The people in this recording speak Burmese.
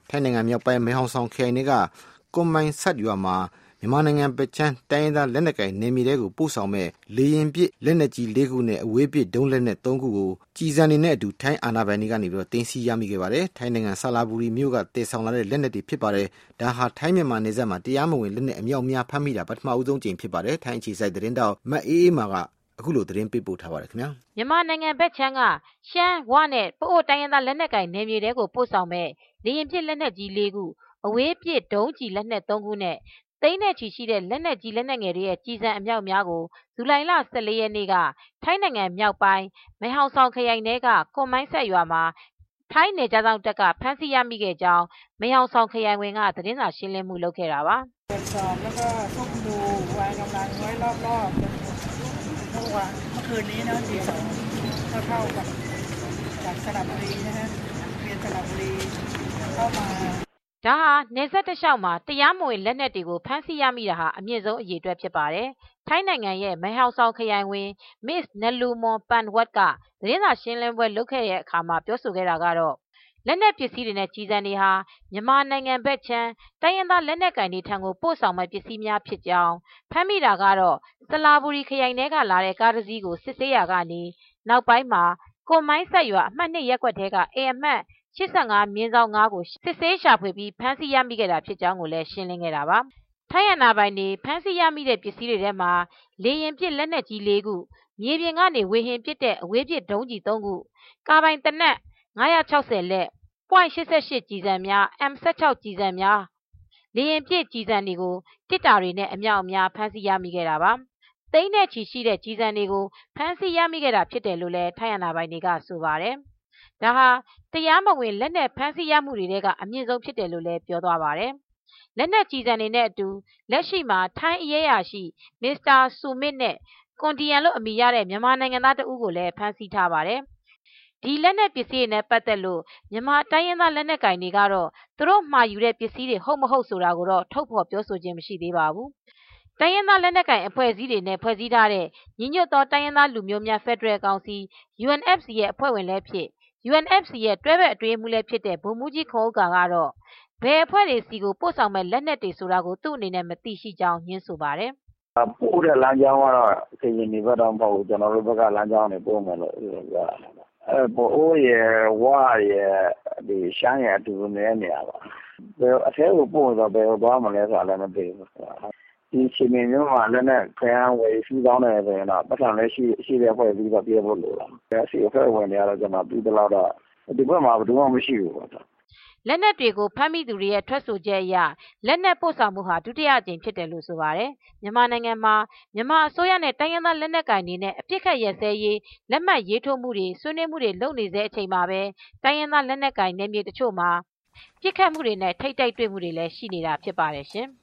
ထိုင်းနိုင်ငံမြောက်ပိုင်းမဲဟောင်ဆောင်ခရိုင်တွေကကွန်မိုင်ဆတ်ရွာမှာမြန်မာနိုင်ငံဘက်ခြမ်းတိုင်းရင်းသားလက်နက်ကိုင်နယ်မြေတွေကိုပို့ဆောင်မဲ့လေယာဉ်ပစ်လက်နက်ကြီး၄ခုနဲ့အဝေးပစ်ဒုံးလက်နက်၃ခုကိုကြည်စံနေနဲ့အတူထိုင်းအာဏာပိုင်တွေကနေသိမ်းဆည်းရမိခဲ့ပါတယ်။ထိုင်းနိုင်ငံဆာလာဘူရီမြို့ကတည်ဆောင်လာတဲ့လက်နက်တွေဖြစ်ပါတယ်။ဒါဟာထိုင်းမြန်မာနယ်စပ်မှာတရားမဝင်လက်နက်အမြောက်အများဖမ်းမိတာပထမဦးဆုံးကြိမ်ဖြစ်ပါတယ်။ထိုင်းအခြေစိုက်သတင်းတောက်မအေးအေးမာကအခုလိုသတင်းပေးပို့ထားပါတယ်ခင်ဗျာ။မြန်မာနိုင်ငံဘက်ခြမ်းကရှမ်းဝနဲ့ပအို့တိုင်းရင်းသားလက်နက်ကိုင်နယ်မြေတွေကိုပို့ဆောင်မဲ့လေယာဉ်ပစ်လက်နက်ကြီး၄ခုအဝေးပစ်ဒုံးကျည်လက်နက်၃ခုနဲ့သိန်းနဲ့ချီရှိတဲ့လက်နက်ကြီးလက်နက်ငယ်တွေရဲ့ကြီးစံအမြောက်များကိုဇူလိုင်လ14ရက်နေ့ကထိုင်းနိုင်ငံမြောက်ပိုင်းမဲဟောင်ဆောင်ခရိုင်ထဲကကွန်မိုင်းဆက်ရွာမှာထိုင်းနယ်ခြားစောင့်တပ်ကဖမ်းဆီးရမိခဲ့ကြောင်းမဲဟောင်ဆောင်ခရိုင်ဝင်ကသတင်းစာရှင်းလင်းမှုလုပ်ခဲ့တာပါ။แล้วก็ซุ่มดูวางกำลังไว้รอบๆเมื่อคืนนี้นะทีสองเข้ากับจากสระบุรีนะฮะเรียนสระบุรีเข้ามาဒါဟာနေဆက်တလျှောက်မှာတရားမဝင်လက်နက်တွေကိုဖမ်းဆီးရမိတာဟာအမြင့်ဆုံးအရေအတွက်ဖြစ်ပါတယ်။ထိုင်းနိုင်ငံရဲ့မဲဟောင်ဆောင်ခရိုင်ဝင် Miss Nalumon Panwat ကသတင်းစာရှင်းလင်းပွဲလုပ်ခဲ့တဲ့အခါမှာပြောဆိုခဲ့တာကတော့လက်နက်ပစ္စည်းတွေနဲ့ကြီးစံတွေဟာမြန်မာနိုင်ငံဘက်ခြမ်းတိုင်းရင်းသားလက်နက်ကိုင်တွေထံကိုပို့ဆောင်မဲ့ပစ္စည်းများဖြစ်ကြောင်းဖမ်းမိတာကတော့ဆလာဘူရီခရိုင်ထဲကလာတဲ့ကားတစ်စီးကိုစစ်ဆေးရာကနေနောက်ပိုင်းမှာကွန်မိုင်းဆက်ရွာအမှတ်2ရပ်ကွက်ထဲကအိမ်အမှတ်85/5ကိုစစ်ဆေးရှာဖွေပြီးဖမ်းဆီးရမိခဲ့တာဖြစ်ကြောင်းကိုလည်းရှင်းလင်းခဲ့တာပါ။ထိုင်းအာဏာပိုင်တွေဖမ်းဆီးရမိတဲ့ပစ္စည်းတွေထဲမှာလေယာဉ်ပစ်လက်နက်ကြီး၄ခုမြေပြင်ကနေဝေဟင်ပစ်တဲ့အဝေးပစ်ဒုံးကျည်3ခုကာပိုင်တနက်960လက်.88ကျည်ဆံများ M16 ကျည်ဆံများလေယာဉ်ပစ်ကျည်ဆံတွေကိုတစ်တာတွေနဲ့အမြောက်အများဖမ်းဆီးရမိခဲ့တာပါ။သိန်းနဲ့ချီရှိတဲ့ကျည်ဆံတွေကိုဖမ်းဆီးရမိခဲ့တာဖြစ်တယ်လို့လည်းထိုင်းအာဏာပိုင်တွေကဆိုပါတယ်။ဒါဟာတရားမဝင်လက်နက်ဖမ်းဆီးရမှုတွေထဲကအမြင့်ဆုံးဖြစ်တယ်လို့လည်းပြောသွားပါတယ်။လက်နက်ကျည်ဆံတွေနဲ့အတူလက်ရှိမှာထိုင်းအရေးရာရှိမစ္စတာဆူမစ်နဲ့ကွန်တီယန်လို့အမည်ရတဲ့မြန်မာနိုင်ငံသားတဦးကိုလည်းဖမ်းဆီးထားပါတယ်။ဒီလက်နက်ပစ္စည်းတွေနဲ့ပတ်သက်လို့မြန်မာတိုင်းရင်းသားလက်နက်ကိုင်တွေကတော့သူတို့မှာယူတဲ့ပစ္စည်းတွေဟုတ်မဟုတ်ဆိုတာကိုတော့ထုတ်ဖော်ပြောဆိုခြင်းမရှိသေးပါဘူး။တိုင်းရင်းသားလက်နက်ကိုင်အဖွဲ့အစည်းတွေနဲ့ဖွဲ့စည်းထားတဲ့ညီညွတ်သောတိုင်းရင်းသားလူမျိုးများဖက်ဒရယ်ကောင်စီ UNFC ရဲ့အဖွဲ့ဝင်လည်းဖြစ် UNFC ရဲ့တွဲဘက်အတွင်းမှုလည်းဖြစ်တဲ့ဗိုလ်မှူးကြီးခေါ်ဦးကတော့ဘယ်အဖွဲ့တွေစီကိုပို့ဆောင်မဲ့လက်နက်တွေဆိုတာကိုသူ့အနေနဲ့မသိရှိကြောင်းညင်းဆိုပါတယ်။ပို့တဲ့လမ်းကြောင်းကတော့ကရင်ပြည်ဘက်တော့မဟုတ်ဘူးကျွန်တော်တို့ဘက်ကလမ်းကြောင်းတွေပို့မယ်လို့ပြောတာ။ပို့ရဝရဒီရှမ်းရအတူနေနေရပါဘယ်အထဲကိုပို့တော့ဘယ်ကိုသွားမလဲဆိုတာလည်းမသိဘူးဒီချင်းမျိုးမှာလည်းနဲ့ခရမ်းဝေစီးကောင်းတယ်ဆိုရင်တော့ပတ်စံလည်းရှိတဲ့ဖွဲ့ပြီးတော့ပြေဖို့လိုတာ။ဆီအဖွဲ့ဝင်တွေကတော့ကျွန်တော်ပြီးတော့ဒီဘက်မှာဘယ်သူမှမရှိဘူးပေါ့လက်နက်တွေကိုဖမ်းမိသူတွေရဲ့ထွက်ဆိုချက်အရလက်နက်ပို့ဆောင်မှုဟာဒုတိယအကြိမ်ဖြစ်တယ်လို့ဆိုပါတယ်။မြန်မာနိုင်ငံမှာမြန်မာအစိုးရနဲ့တိုင်းရင်းသားလက်နက်ကိုင်တွေနဲ့အပြစ်ခတ်ရစဲရေးလက်မှတ်ရေးထိုးမှုတွေဆွေးနွေးမှုတွေလုပ်နေတဲ့အချိန်မှာပဲတိုင်းရင်းသားလက်နက်ကိုင်နယ်မြေတချို့မှာပြစ်ခတ်မှုတွေနဲ့ထိပ်တိုက်တွေ့မှုတွေလည်းရှိနေတာဖြစ်ပါတယ်ရှင်။